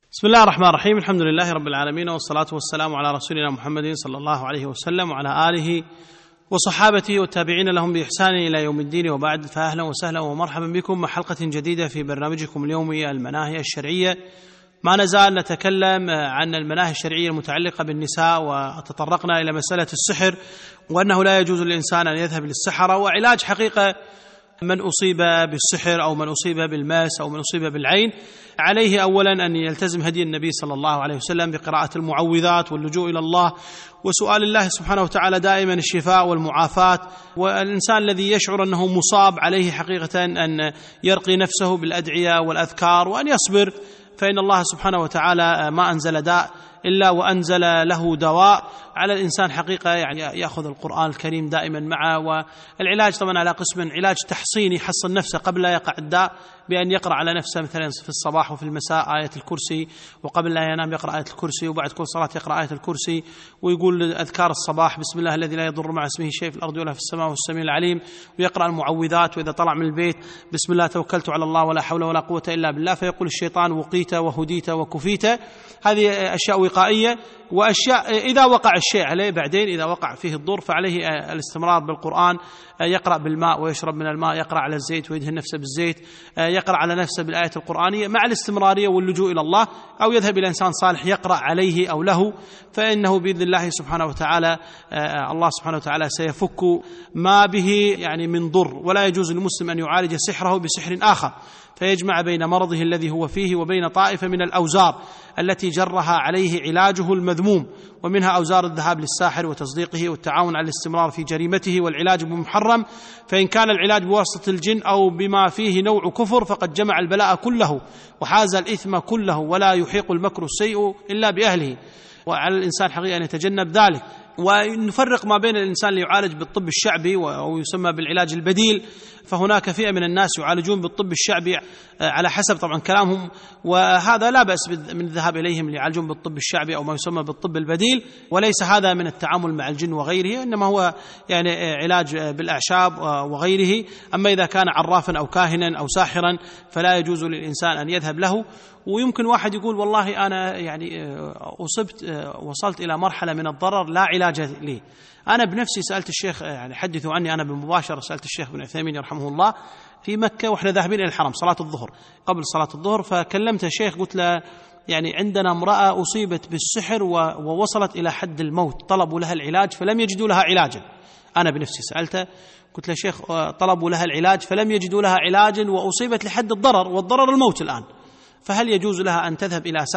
بسم الله الرحمن الرحيم. الحمد لله رب العالمين، والصلاة والسلام على رسولنا محمد صلى الله عليه وسلم وعلى آله وصحابته والتابعين لهم بإحسان إلى يوم الدين، وبعد، فأهلا وسهلا ومرحبا بكم مع حلقة جديدة في برنامجكم اليومي المناهي الشرعية. ما نزال نتكلم عن المناهي الشرعية المتعلقة بالنساء، وتطرقنا إلى مسألة السحر، وأنه لا يجوز للإنسان أن يذهب للسحرة، وعلاج حقيقة من أصيب بالسحر أو من أصيب بالماس أو من أصيب بالعين عليه أولا أن يلتزم هدي النبي صلى الله عليه وسلم بقراءة المعوذات واللجوء إلى الله وسؤال الله سبحانه وتعالى دائما الشفاء والمعافاة. والإنسان الذي يشعر أنه مصاب عليه حقيقة أن يرقي نفسه بالأدعية والأذكار وأن يصبر، فإن الله سبحانه وتعالى ما أنزل داء إلا وأنزل له دواء. على الإنسان حقيقة يعني يأخذ القرآن الكريم دائما معه. والعلاج طبعا على قسم: علاج تحصيني يحصن نفسه قبل لا يقع الداء، بأن يقرأ على نفسه مثلا في الصباح وفي المساء آية الكرسي، وقبل لا ينام يقرأ آية الكرسي، وبعد كل صلاة يقرأ آية الكرسي، ويقول أذكار الصباح: بسم الله الذي لا يضر مع اسمه شيء في الأرض ولا في السماء والسميع العليم، ويقرأ المعوذات، وإذا طلع من البيت: بسم الله توكلت على الله ولا حول ولا قوة إلا بالله، فيقول الشيطان: وقيت وهديت وكفيت. هذه أشياء وقائية. وأشياء إذا وقع الشيء عليه بعدين، إذا وقع فيه الضر، فعليه الاستمرار بالقرآن، يقرأ بالماء ويشرب من الماء، يقرأ على الزيت ويدهن نفسه بالزيت، يقرأ على نفسه بالآية القرآنية مع الاستمرارية واللجوء إلى الله، أو يذهب إلى إنسان صالح يقرأ عليه أو له، فإنه بإذن الله سبحانه وتعالى الله سبحانه وتعالى سيفك ما به يعني من ضر. ولا يجوز للمسلم أن يعالج سحره بسحر آخر، فيجمع بين مرضه الذي هو فيه وبين طائفة من الأوزار التي جرها عليه علاجه المذموم، ومنها أوزار الذهاب للساحر وتصديقه والتعاون على الاستمرار في جريمته والعلاج بمحرم. فإن كان العلاج بواسطة الجن أو بما فيه نوع كفر فقد جمع البلاء كله وحاز الإثم كله، ولا يحيق المكر السيء إلا بأهله. وعلى الإنسان حقيقة أن يتجنب ذلك. ونفرق ما بين الإنسان اللي يعالج بالطب الشعبي أو يسمى بالعلاج البديل، فهناك فئة من الناس يعالجون بالطب الشعبي على حسب طبعا كلامهم، وهذا لا بأس من الذهاب إليهم اللي يعالجون بالطب الشعبي أو ما يسمى بالطب البديل، وليس هذا من التعامل مع الجن وغيره، إنما هو يعني علاج بالأعشاب وغيره. أما إذا كان عرافا أو كاهنا أو ساحرا فلا يجوز للإنسان أن يذهب له. ويمكن واحد يقول: والله أنا يعني أصبت وصلت إلى مرحلة من الضرر لا علاج لي. أنا بنفسي سألت الشيخ، يعني حدثوا عني، أنا بالمباشرة سألت الشيخ بن عثيمين يرحمه الله في مكة وإحنا ذاهبين إلى الحرم صلاة الظهر، قبل صلاة الظهر، فكلمت الشيخ قلت له: يعني عندنا امرأة أصيبت بالسحر ووصلت إلى حد الموت، طلبوا لها العلاج فلم يجدوا لها علاجا. أنا بنفسي سألته قلت له: شيخ طلبوا لها العلاج فلم يجدوا لها علاجا وأصيبت لحد الضرر، والضرر الموت الآن، فهل يجوز لها أن تذهب إلى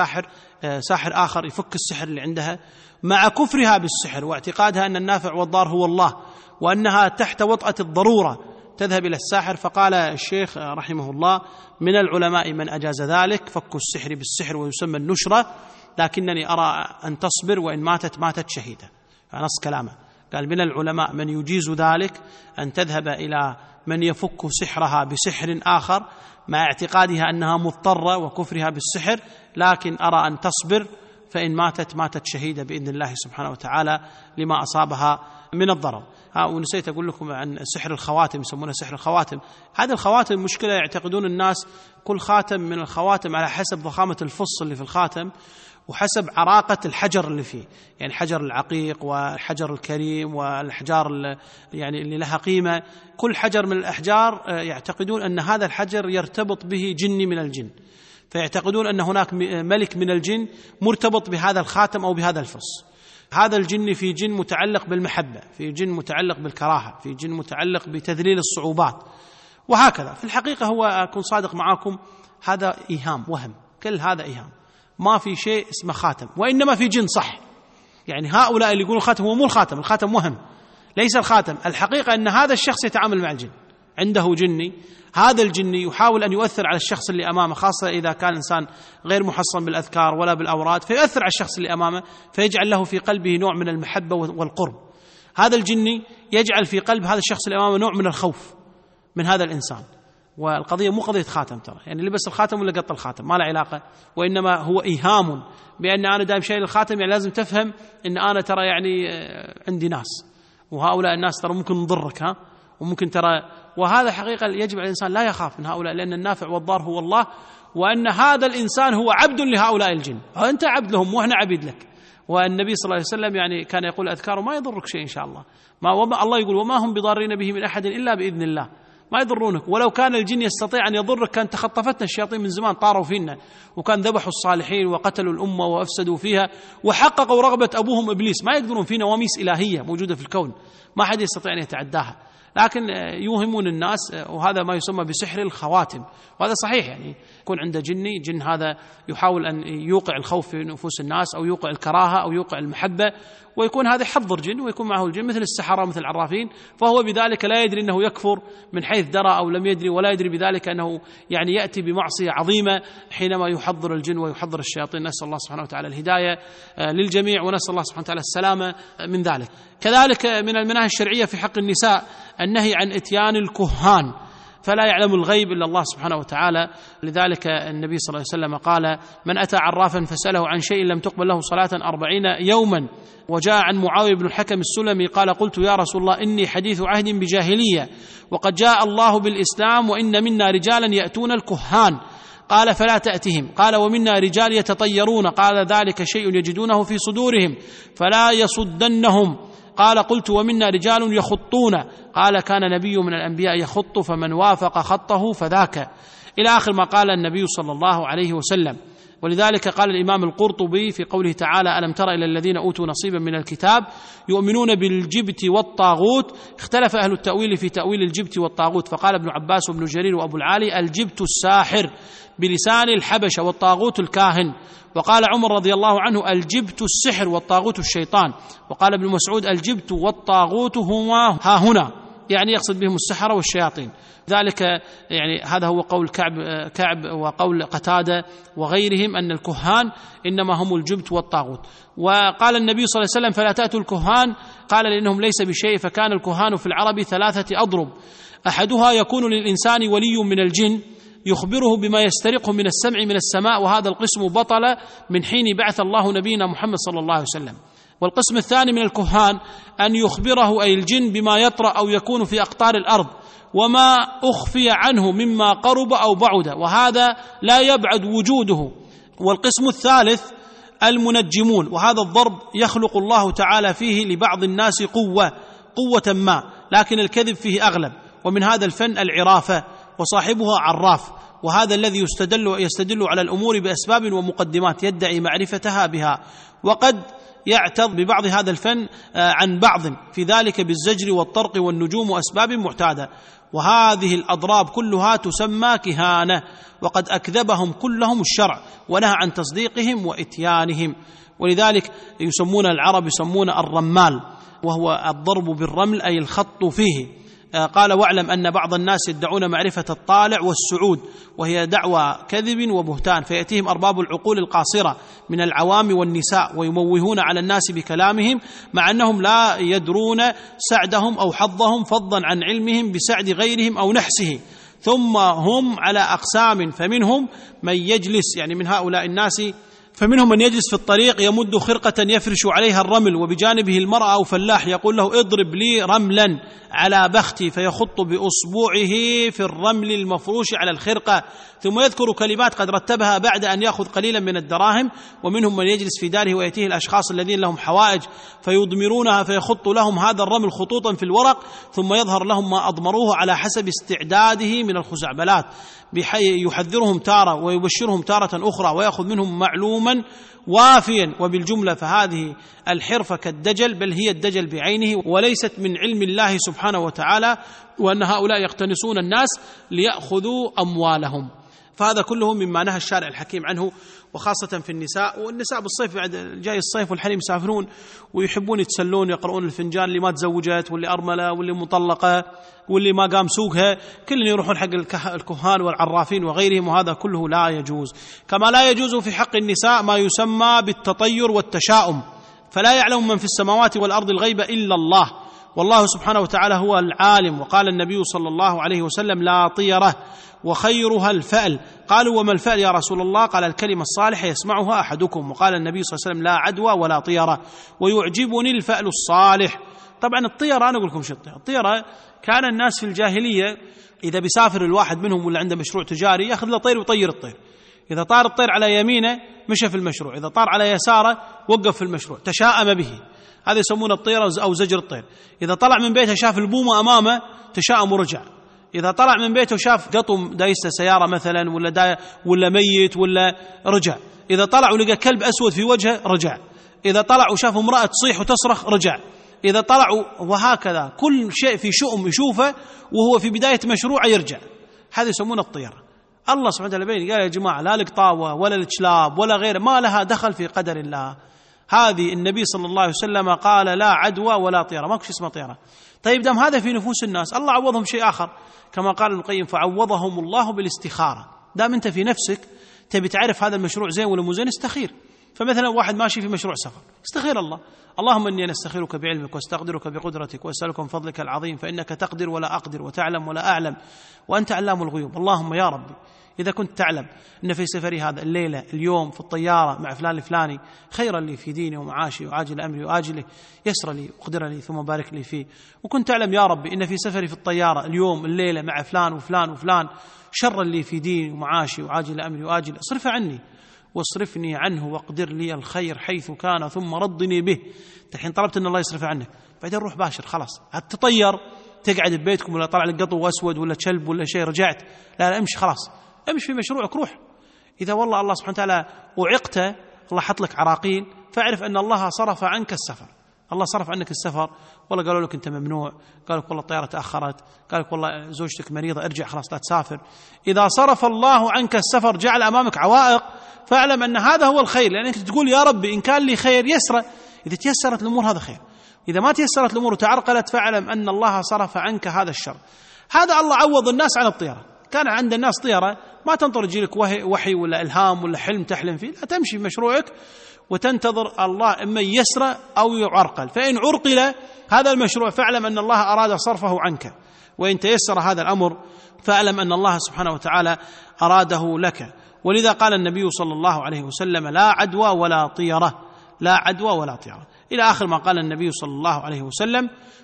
ساحر آخر يفك السحر اللي عندها، مع كفرها بالسحر واعتقادها أن النافع والضار هو الله، وأنها تحت وطأة الضرورة تذهب إلى الساحر؟ فقال الشيخ رحمه الله: من العلماء من أجاز ذلك، فك السحر بالسحر ويسمى النشرة، لكنني أرى أن تصبر، وإن ماتت شهيدة. فنص كلامه قال: من العلماء من يجيز ذلك، أن تذهب إلى من يفك سحرها بسحر آخر مع اعتقادها أنها مضطرة وكفرها بالسحر، لكن أرى أن تصبر، فإن ماتت شهيدة بإذن الله سبحانه وتعالى لما أصابها من الضرر. ونسيت أقول لكم عن سحر الخواتم، يسمونه سحر الخواتم. هذه الخواتم مشكلة، يعتقدون الناس كل خاتم من الخواتم على حسب ضخامة الفص اللي في الخاتم وحسب عراقة الحجر اللي فيه، يعني حجر العقيق والحجر الكريم والأحجار يعني اللي لها قيمة، كل حجر من الأحجار يعتقدون أن هذا الحجر يرتبط به جني من الجن، فيعتقدون أن هناك ملك من الجن مرتبط بهذا الخاتم أو بهذا الفص. هذا الجن في جن متعلق بالمحبة، في جن متعلق بالكراهة، في جن متعلق بتذليل الصعوبات، وهكذا. في الحقيقة هو أكون صادق معكم، هذا إيهام، وهم، كل هذا إيهام، ما في شيء اسمه خاتم، وإنما في جن صح. يعني هؤلاء اللي يقولون الخاتم هو مو الخاتم، الخاتم وهم، ليس الخاتم. الحقيقة أن هذا الشخص يتعامل مع الجن، عنده جني، هذا الجني يحاول أن يؤثر على الشخص اللي أمامه، خاصة إذا كان إنسان غير محصن بالأذكار ولا بالأوراد، فيؤثر على الشخص اللي أمامه، فيجعل له في قلبه نوع من المحبة والقرب. هذا الجني يجعل في قلب هذا الشخص اللي أمامه نوع من الخوف من هذا الإنسان. والقضية مو قضية خاتم، ترى يعني لبس الخاتم ولا قط الخاتم ما له علاقة، وإنما هو إيهام بأن أنا دائم شايل الخاتم. يعني لازم تفهم أن أنا ترى يعني عندي ناس، وهؤلاء الناس ترى ممكن نضرك، وممكن ترى وهذا حقيقة يجب على الإنسان لا يخاف من هؤلاء، لأن النافع والضار هو الله، وأن هذا الإنسان هو عبد لهؤلاء الجن، أنت عبد لهم وإحنا عبيد لك. والنبي صلى الله عليه وسلم يعني كان يقول أذكاره ما يضرك شيء إن شاء الله، الله يقول وما هم بضارين به من أحد إلا بإذن الله، ما يضرونك. ولو كان الجن يستطيع أن يضرك كان تخطفتنا الشياطين من زمان، طاروا فينا وكان ذبحوا الصالحين وقتلوا الأمة وأفسدوا فيها وحققوا رغبة أبوهم إبليس. ما يقدرون، في نواميس إلهية موجودة في الكون ما حد يستطيع أن يتعداها، لكن يوهمون الناس، وهذا ما يسمى بسحر الخواتم. وهذا صحيح، يعني يكون عنده جن هذا يحاول أن يوقع الخوف في نفوس الناس أو يوقع الكراهة أو يوقع المحبة، ويكون هذا يحضر جن ويكون معه الجن مثل السحرة مثل العرافين، فهو بذلك لا يدري أنه يكفر من حيث درى أو لم يدري، ولا يدري بذلك أنه يعني يأتي بمعصية عظيمة حينما يحضر الجن ويحضر الشياطين. نسأل الله سبحانه وتعالى الهداية للجميع، ونسأل الله سبحانه وتعالى السلامة من ذلك. كذلك من المناهي الشرعية في حق النساء النهي عن إتيان الكهان، فلا يعلم الغيب إلا الله سبحانه وتعالى. لذلك النبي صلى الله عليه وسلم قال: من أتى عرافا فسأله عن شيء لم تقبل له صلاة 40 يوما. وجاء عن معاوية بن الحكم السلمي قال: قلت يا رسول الله إني حديث عهد بجاهلية وقد جاء الله بالإسلام وإن منا رجالا يأتون الكهان، قال: فلا تأتهم. قال: ومنا رجال يتطيرون، قال: ذلك شيء يجدونه في صدورهم فلا يصدنهم. قال: قلت: ومنا رجال يخطون، قال: كان نبي من الأنبياء يخط فمن وافق خطه فذاك، إلى آخر ما قال النبي صلى الله عليه وسلم. ولذلك قال الإمام القرطبي في قوله تعالى: ألم تر إلى الذين أوتوا نصيبا من الكتاب يؤمنون بالجبت والطاغوت. اختلف أهل التأويل في تأويل الجبت والطاغوت، فقال ابن عباس وابن جرير وأبو العالي: الجبت الساحر بلسان الحبشة والطاغوت الكاهن. وقال عمر رضي الله عنه: الجبت السحر والطاغوت الشيطان. وقال ابن مسعود: الجبت والطاغوت هما ها هنا، يعني يقصد بهم السحرة والشياطين. ذلك يعني هذا هو قول كعب وقول قتادة وغيرهم أن الكهان إنما هم الجبت والطاغوت. وقال النبي صلى الله عليه وسلم: فلا تأتوا الكهان، قال: لأنهم ليس بشيء. فكان الكهان في العرب 3 أضرب، أحدها يكون للإنسان ولي من الجن يخبره بما يسترقه من السمع من السماء، وهذا القسم بطل من حين بعث الله نبينا محمد صلى الله عليه وسلم. والقسم الثاني من الكهان أن يخبره أي الجن بما يطرأ أو يكون في أقطار الأرض وما أخفي عنه مما قرب أو بعد، وهذا لا يبعد وجوده. والقسم الثالث المنجمون، وهذا الضرب يخلق الله تعالى فيه لبعض الناس قوة ما، لكن الكذب فيه أغلب. ومن هذا الفن العرافة، وصاحبها عراف، وهذا الذي يستدل على الأمور بأسباب ومقدمات يدعي معرفتها بها، وقد يعتض ببعض هذا الفن عن بعض في ذلك بالزجر والطرق والنجوم وأسباب معتادة. وهذه الأضراب كلها تسمى كهانة، وقد أكذبهم كلهم الشرع ونهى عن تصديقهم وإتيانهم. ولذلك يسمون العرب الرمال، وهو الضرب بالرمل أي الخط فيه. قال: واعلم أن بعض الناس يدعون معرفة الطالع والسعود، وهي دعوى كذب وبهتان، فيأتيهم أرباب العقول القاصرة من العوام والنساء ويموهون على الناس بكلامهم، مع أنهم لا يدرون سعدهم أو حظهم فضلا عن علمهم بسعد غيرهم أو نحسه. ثم هم على أقسام، فمنهم من يجلس، يعني من هؤلاء الناس، فمنهم من يجلس في الطريق يمد خرقة يفرش عليها الرمل، وبجانبه المرأة أو فلاح يقول له: اضرب لي رملا على بختي، فيخط بأصبعه في الرمل المفروش على الخرقة، ثم يذكر كلمات قد رتبها بعد أن يأخذ قليلا من الدراهم. ومنهم من يجلس في داره ويأتيه الأشخاص الذين لهم حوائج فيضمرونها، فيخط لهم هذا الرمل خطوطا في الورق، ثم يظهر لهم ما أضمروه على حسب استعداده من الخزعبلات، بحيث يحذرهم تارة ويبشرهم تارة أخرى، ويأخذ منهم معلوما وافيا. وبالجملة فهذه الحرفة كالدجل، بل هي الدجل بعينه، وليست من علم الله سبحانه وتعالى، وأن هؤلاء يقتنصون الناس ليأخذوا أموالهم. فهذا كله مما نهى الشارع الحكيم عنه، وخاصة في النساء. والنساء بالصيف بعد جاي الصيف والحريم يسافرون ويحبون يتسلون، يقرؤون الفنجان، اللي ما تزوجت واللي أرملة واللي مطلقة واللي ما قام سوقها، كلهم يروحون حق الكهان والعرافين وغيرهم، وهذا كله لا يجوز. كما لا يجوز في حق النساء ما يسمى بالتطير والتشاؤم، فلا يعلم من في السماوات والأرض الغيب إلا الله، والله سبحانه وتعالى هو العالم. وقال النبي صلى الله عليه وسلم: لا طيرة وخيرها الفأل. قالوا: وما الفأل يا رسول الله؟ قال: الكلمة الصالحة يسمعها أحدكم. وقال النبي صلى الله عليه وسلم: لا عدوى ولا طيرة، ويعجبني الفأل الصالح. طبعا الطيرة، أنا أقول لكم شو الطيرة. كان الناس في الجاهلية إذا بيسافر الواحد منهم ولا عنده مشروع تجاري يأخذ له طير ويطير الطير. إذا طار الطير على يمينه مشى في المشروع، إذا طار على يساره وقف في المشروع، تشاءم به. هذا يسمونه الطيرة أو زجر الطير. إذا طلع من بيته شاف البومة أمامه تشاءم ورجع. إذا طلع من بيته شاف قطم دايسة سيارة مثلا ولا ميت ولا رجع. إذا طلع ولقى كلب أسود في وجهه رجع. إذا طلع وشاف امرأة تصيح وتصرخ رجع. إذا طلع، وهكذا كل شيء في شؤم يشوفه وهو في بداية مشروعه يرجع. هذا يسمونه الطيرة. الله سبحانه وتعالى قال يا جماعة: لا القطاوة ولا الكلاب ولا غيره، ما لها دخل في قدر الله. هذه النبي صلى الله عليه وسلم قال: لا عدوى ولا طيرة، ما شيء اسمه طيرة. طيب دام هذا في نفوس الناس، الله عوضهم شيء آخر كما قال ابن القيم: فعوضهم الله بالاستخارة. دام أنت في نفسك تبي تعرف هذا المشروع زين ولا مو زين، استخير. فمثلا واحد ماشي في مشروع سفر، استخير الله: اللهم إني أستخيرك بعلمك واستقدرك بقدرتك وأسألك من فضلك العظيم، فإنك تقدر ولا أقدر وتعلم ولا أعلم وأنت علام الغيوب. اللهم يا ربي إذا كنت تعلم أن في سفري هذا الليلة اليوم في الطيارة مع فلان الفلاني خيرا لي في ديني ومعاشي وعاجل أمري وآجله، يسر لي وقدر لي ثم بارك لي فيه. وكنت تعلم يا ربي إن في سفري في الطيارة اليوم الليلة مع فلان وفلان وفلان شرا لي في ديني ومعاشي وعاجل أمري وآجله، اصرف عني واصرفني عنه واقدر لي الخير حيث كان ثم ردني به. الحين طلبت أن الله يصرف عنك، بعدين روح باشر خلاص. هتطير تقعد ببيتكم ولا طلع لك قطو أسود ولا كلب ولا شيء رجعت؟ لا امشي خلاص، امشي في مشروعك، روح. إذا والله الله سبحانه وتعالى وعقت، الله حط لك عراقيل، فاعرف أن الله صرف عنك السفر. الله صرف عنك السفر، والله قالوا لك أنت ممنوع، قالوا لك والله الطيارة تأخرت، قالوا لك والله زوجتك مريضة، ارجع خلاص لا تسافر. إذا صرف الله عنك السفر جعل أمامك عوائق، فاعلم أن هذا هو الخير، لأنك تقول يا ربي إن كان لي خير يسر. إذا تيسرت الأمور هذا خير، إذا ما تيسرت الأمور وتعرقلت فاعلم أن الله صرف عنك هذا الشر. هذا الله عوض الناس عن الطيارة. كان عند الناس طيارة ما تنطر يجيلك وحي ولا إلهام ولا حلم تحلم فيه، لا، تمشي في مشروعك وتنتظر الله إما يسر أو يعرقل. فإن عرقل هذا المشروع فاعلم أن الله أراد صرفه عنك، وإن تيسر هذا الأمر فاعلم أن الله سبحانه وتعالى أراده لك. ولذا قال النبي صلى الله عليه وسلم: لا عدوى ولا طيرة، لا عدوى ولا طيرة، إلى آخر ما قال النبي صلى الله عليه وسلم.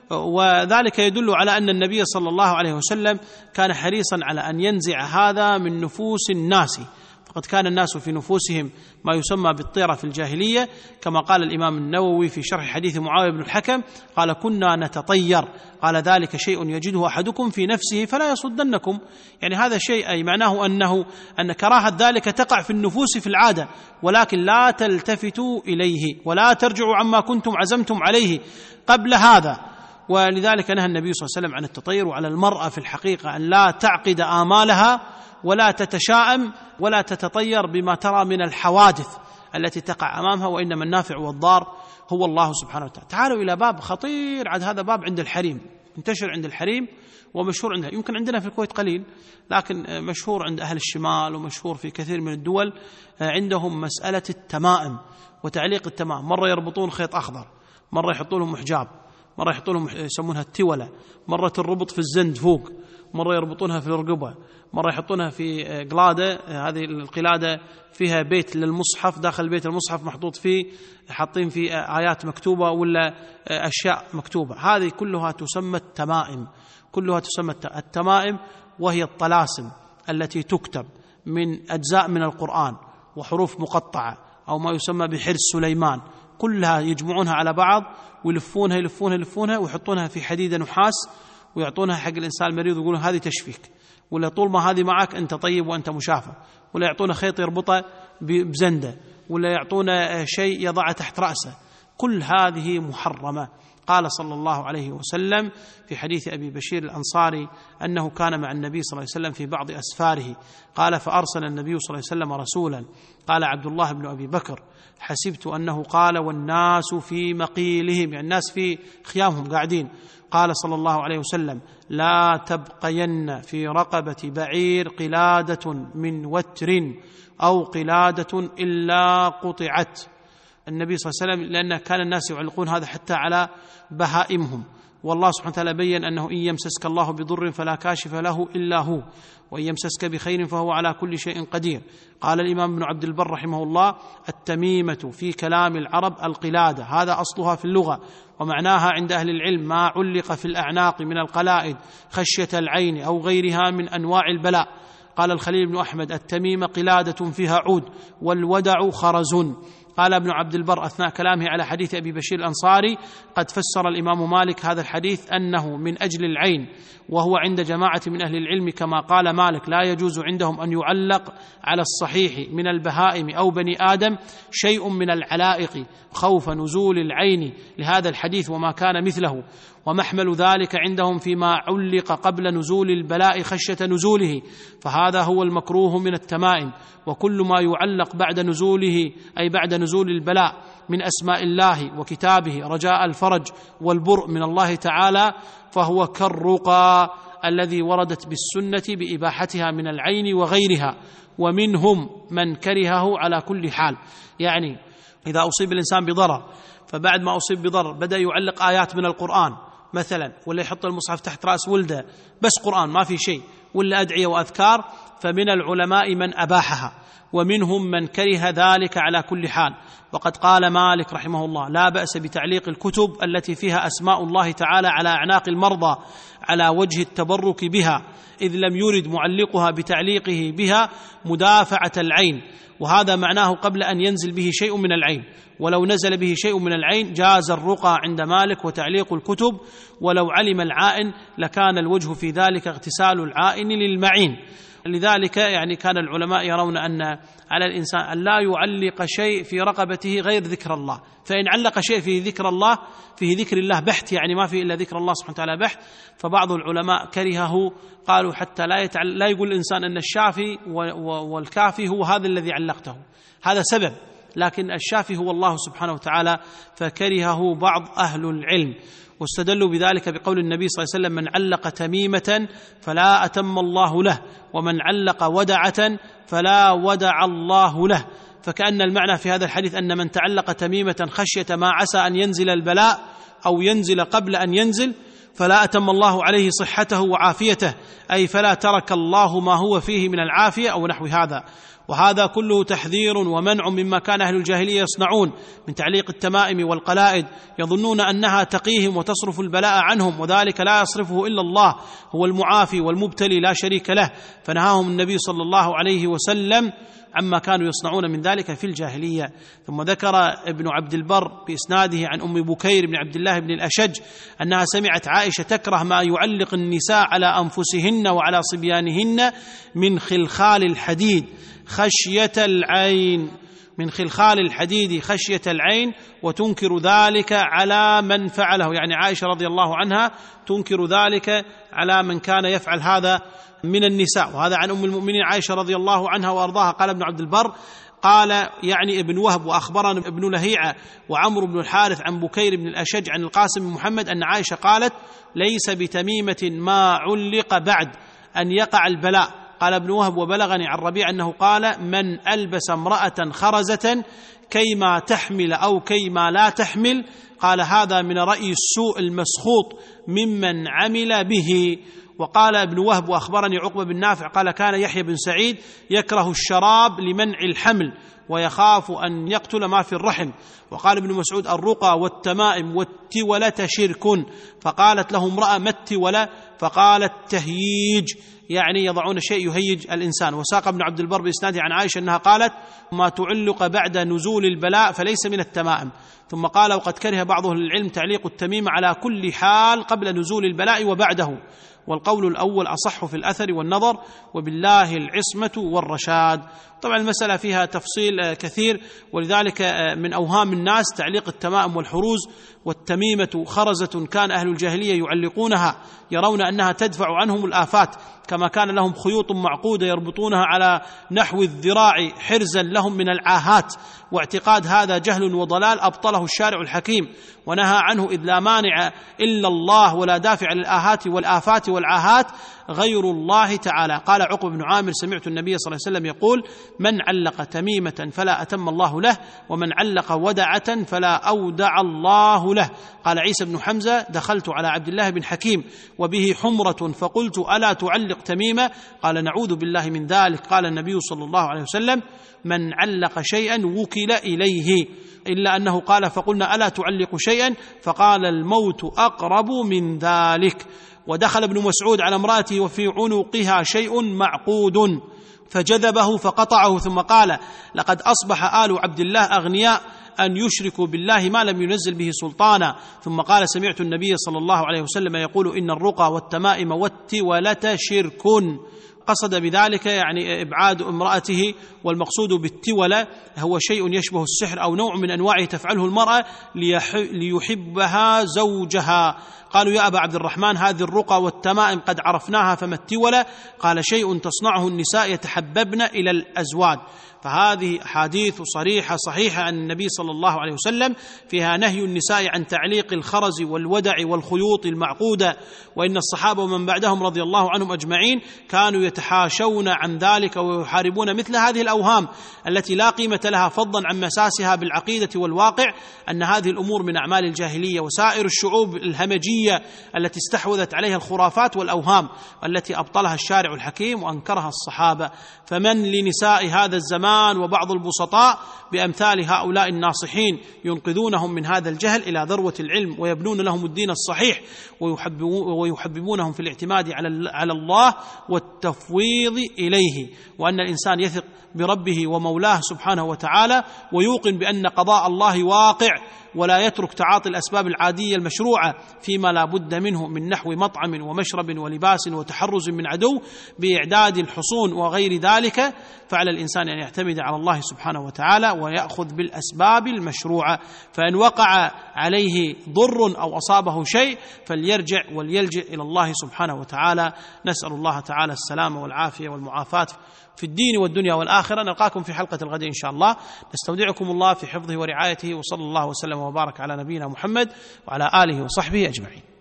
وذلك يدل على أن النبي صلى الله عليه وسلم كان حريصا على أن ينزع هذا من نفوس الناس، فقد كان الناس في نفوسهم ما يسمى بالطيرة في الجاهلية، كما قال الإمام النووي في شرح حديث معاوية بن الحكم قال: كنا نتطير، قال: ذلك شيء يجده أحدكم في نفسه فلا يصدنكم. يعني هذا شيء أي معناه أن كراهة ذلك تقع في النفوس في العادة، ولكن لا تلتفتوا إليه ولا ترجعوا عما كنتم عزمتم عليه قبل هذا. ولذلك نهى النبي صلى الله عليه وسلم عن التطير، وعلى المرأة في الحقيقة أن لا تعقد آمالها ولا تتشائم ولا تتطير بما ترى من الحوادث التي تقع أمامها، وإنما النافع والضار هو الله سبحانه وتعالى. تعالوا إلى باب خطير، عاد هذا باب عند الحريم، منتشر عند الحريم ومشهور عندها، يمكن عندنا في الكويت قليل لكن مشهور عند أهل الشمال ومشهور في كثير من الدول. عندهم مسألة التمائم وتعليق التمائم، مرة يربطون خيط أخضر، مرة يحطون لهم محجاب، مرة يحطون لهم يسمونها التولة، مرة الربط في الزند فوق، مرة يربطونها في الرقبة، مرة يحطونها في قلادة. هذه القلادة فيها بيت للمصحف، داخل بيت المصحف محطوط فيه حاطين فيه آيات مكتوبة ولا أشياء مكتوبة. هذه كلها تسمى التمائم، كلها تسمى التمائم، وهي الطلاسم التي تكتب من أجزاء من القرآن وحروف مقطعة أو ما يسمى بحرز سليمان، كلها يجمعونها على بعض ويلفونها ويحطونها في حديدة نحاس ويعطونها حق الإنسان المريض ويقولون هذه تشفيك، ولا طول ما هذه معك أنت طيب وأنت مشافى، ولا يعطونه خيط يربطه بزندة، ولا يعطونه شيء يضعه تحت رأسه. كل هذه محرمة. قال صلى الله عليه وسلم في حديث أبي بشير الأنصاري أنه كان مع النبي صلى الله عليه وسلم في بعض أسفاره، قال: فأرسل النبي صلى الله عليه وسلم رسولا، قال عبد الله بن أبي بكر: حسبت أنه قال والناس في مقيلهم، يعني الناس في خيامهم قاعدين. قال صلى الله عليه وسلم: لا تبقين في رقبة بعير قلادة من وتر أو قلادة إلا قطعت. النبي صلى الله عليه وسلم لأن كان الناس يعلقون هذا حتى على بهائمهم، والله سبحانه وتعالى بين أنه إن يمسسك الله بضر فلا كاشف له إلا هو، وإن يمسسك بخير فهو على كل شيء قدير. قال الإمام ابن عبد البر رحمه الله: التميمة في كلام العرب القلادة، هذا أصلها في اللغة، ومعناها عند أهل العلم ما علق في الأعناق من القلائد خشية العين أو غيرها من أنواع البلاء. قال الخليل بن أحمد: التميمة قلادة فيها عود، والودع خرز. قال ابن عبد البر أثناء كلامه على حديث أبي بشير الأنصاري: قد فسر الإمام مالك هذا الحديث أنه من أجل العين، وهو عند جماعة من أهل العلم كما قال مالك لا يجوز عندهم أن يعلق على الصحيح من البهائم أو بني آدم شيء من العلائق خوف نزول العين لهذا الحديث وما كان مثله، ومحمل ذلك عندهم فيما علق قبل نزول البلاء خشية نزوله، فهذا هو المكروه من التمائم. وكل ما يعلق بعد نزوله أي بعد نزول البلاء من أسماء الله وكتابه رجاء الفرج والبرء من الله تعالى فهو كالرقى الذي وردت بالسنة بإباحتها من العين وغيرها، ومنهم من كرهه على كل حال. يعني إذا أصيب الإنسان بضرر، فبعد ما أصيب بضرر بدأ يعلق آيات من القرآن مثلا، ولا يحط المصحف تحت رأس ولده بس قرآن ما في شيء، ولا أدعية وأذكار، فمن العلماء من أباحها، ومنهم من كره ذلك على كل حال. وقد قال مالك رحمه الله: لا بأس بتعليق الكتب التي فيها أسماء الله تعالى على أعناق المرضى على وجه التبرك بها، إذ لم يرد معلقها بتعليقه بها مدافعة العين، وهذا معناه قبل أن ينزل به شيء من العين. ولو نزل به شيء من العين جاز الرقى عند مالك وتعليق الكتب، ولو علم العائن لكان الوجه في ذلك اغتسال العائن للمعين. لذلك يعني كان العلماء يرون أن على الإنسان أن لا يعلق شيء في رقبته غير ذكر الله، فإن علق شيء فيه ذكر الله فيه ذكر الله بحت، يعني ما فيه إلا ذكر الله سبحانه وتعالى بحت، فبعض العلماء كرهه، قالوا حتى لا يقول الإنسان أن الشافي والكافي هو هذا الذي علقته، هذا سبب، لكن الشافي هو الله سبحانه وتعالى، فكرهه بعض أهل العلم. واستدلوا بذلك بقول النبي صلى الله عليه وسلم: من علق تميمة فلا أتم الله له، ومن علق ودعة فلا ودع الله له. فكأن المعنى في هذا الحديث أن من تعلق تميمة خشية ما عسى أن ينزل البلاء أو ينزل قبل أن ينزل فلا أتم الله عليه صحته وعافيته، أي فلا ترك الله ما هو فيه من العافية أو نحو هذا. وهذا كله تحذير ومنع مما كان أهل الجاهلية يصنعون من تعليق التمائم والقلائد، يظنون أنها تقيهم وتصرف البلاء عنهم، وذلك لا يصرفه إلا الله، هو المعافي والمبتلي لا شريك له. فنهاهم النبي صلى الله عليه وسلم عما كانوا يصنعون من ذلك في الجاهلية. ثم ذكر ابن عبد البر بإسناده عن أم بكير بن عبد الله بن الأشج أنها سمعت عائشة تكره ما يعلق النساء على أنفسهن وعلى صبيانهن من خلخال الحديد خشية العين، من خلخال الحديد خشية العين، وتنكر ذلك على من فعله، يعني عائشة رضي الله عنها تنكر ذلك على من كان يفعل هذا من النساء. وهذا عن أم المؤمنين عائشة رضي الله عنها وأرضاها. قال ابن عبد البر قال يعني ابن وهب وأخبرنا ابن لهيعة وعمرو بن الحارث عن بكير بن الأشج عن القاسم بن محمد أن عائشة قالت: ليس بتميمة ما علق بعد أن يقع البلاء. قال ابن وهب وبلغني عن ربيع أنه قال: من ألبس امرأة خرزة كيما تحمل أو كيما لا تحمل، قال هذا من رأي السوء المسخوط ممن عمل به. وقال ابن وهب وأخبرني عقبة بن نافع قال: كان يحيى بن سعيد يكره الشراب لمنع الحمل ويخاف أن يقتل ما في الرحم. وقال ابن مسعود: الرقى والتمائم والتولة شرك. فقالت له امرأة: ما التولة؟ فقالت: تهييج، يعني يضعون شيء يهيج الإنسان. وساق ابن عبد البر بإسناده عن عائشة أنها قالت: ما تعلق بعد نزول البلاء فليس من التمائم. ثم قال: وقد كره بعض أهل العلم تعليق التميم على كل حال قبل نزول البلاء وبعده، والقول الأول أصح في الأثر والنظر، وبالله العصمة والرشاد. طبعا المسألة فيها تفصيل كثير، ولذلك من أوهام الناس تعليق التمائم والحروز. والتميمة خرزة كان أهل الجاهلية يعلقونها يرون أنها تدفع عنهم الآفات، كما كان لهم خيوط معقودة يربطونها على نحو الذراع حرزا لهم من العاهات، واعتقاد هذا جهل وضلال أبطله الشارع الحكيم ونهى عنه، إذ لا مانع إلا الله ولا دافع للآهات والآفات والعاهات غير الله تعالى. قال عقبة بن عامر: سمعت النبي صلى الله عليه وسلم يقول: من علق تميمة فلا أتم الله له، ومن علق ودعة فلا أودع الله له. قال عيسى بن حمزة: دخلت على عبد الله بن حكيم وبه حمرة فقلت: ألا تعلق تميمة؟ قال: نعوذ بالله من ذلك. قال النبي صلى الله عليه وسلم: من علق شيئا وكل إليه، إلا أنه قال: فقلنا: ألا تعلق شيئا؟ فقال: الموت أقرب من ذلك. ودخل ابن مسعود على امرأته وفي عنقها شيء معقود فجذبه فقطعه، ثم قال: لقد أصبح آل عبد الله أغنياء أن يشركوا بالله ما لم ينزل به سلطانا. ثم قال: سمعت النبي صلى الله عليه وسلم يقول: إن الرقى والتمائم والتولة شرك. قصد بذلك يعني إبعاد امرأته، والمقصود بالتولة هو شيء يشبه السحر أو نوع من أنواعه تفعله المرأة ليحبها زوجها. قالوا: يا أبا عبد الرحمن، هذه الرقى والتمائم قد عرفناها، فما التولة؟ قال: شيء تصنعه النساء يتحببن إلى الأزواج. فهذه أحاديث صريحة صحيحة عن النبي صلى الله عليه وسلم فيها نهي النساء عن تعليق الخرز والودع والخيوط المعقودة، وإن الصحابة ومن بعدهم رضي الله عنهم أجمعين كانوا يتحاشون عن ذلك ويحاربون مثل هذه الأوهام التي لا قيمة لها، فضلا عن مساسها بالعقيدة والواقع، أن هذه الأمور من أعمال الجاهلية وسائر الشعوب الهمجية التي استحوذت عليها الخرافات والأوهام، التي أبطلها الشارع الحكيم وأنكرها الصحابة. فمن لنساء هذا الزمان وبعض البسطاء بأمثال هؤلاء الناصحين ينقذونهم من هذا الجهل إلى ذروة العلم، ويبنون لهم الدين الصحيح، ويحببونهم في الاعتماد على الله والتفويض إليه، وأن الإنسان يثق بربه ومولاه سبحانه وتعالى، ويوقن بأن قضاء الله واقع، ولا يترك تعاطي الأسباب العادية المشروعة فيما لا بد منه من نحو مطعم ومشرب ولباس وتحرز من عدو بإعداد الحصون وغير ذلك. فعلى الإنسان أن يعتمد على الله سبحانه وتعالى ويأخذ بالأسباب المشروعة، فإن وقع عليه ضر أو أصابه شيء فليرجع وليلجئ إلى الله سبحانه وتعالى. نسأل الله تعالى السلامة والعافية والمعافاة في الدين والدنيا والآخرة. نلقاكم في حلقة الغد إن شاء الله. نستودعكم الله في حفظه ورعايته، وصلى الله وسلم وبارك على نبينا محمد وعلى آله وصحبه أجمعين.